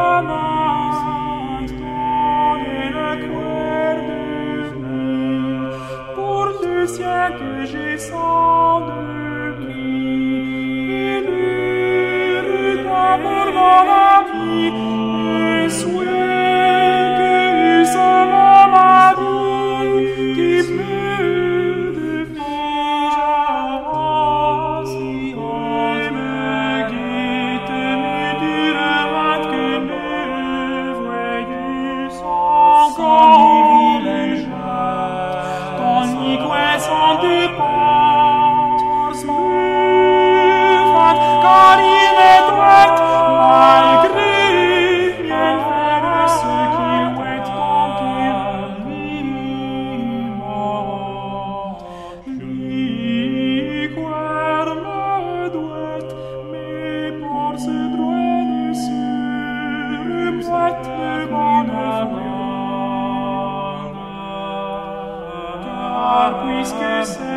amante et le cœur de vie, pour le siècle j'ai sans depuis, élu d'amour dans la vie, et souhait que seulement ma vie, qui peut devenir ainsi, et me guette, me durera que ne voyus encore ton igual sans dépense, car il est droit, malgré bien faire ce qu'il ouait dans tes aliments. L'igual me doit, mais pour ce droit de se remettre mon amour, car puisque c'est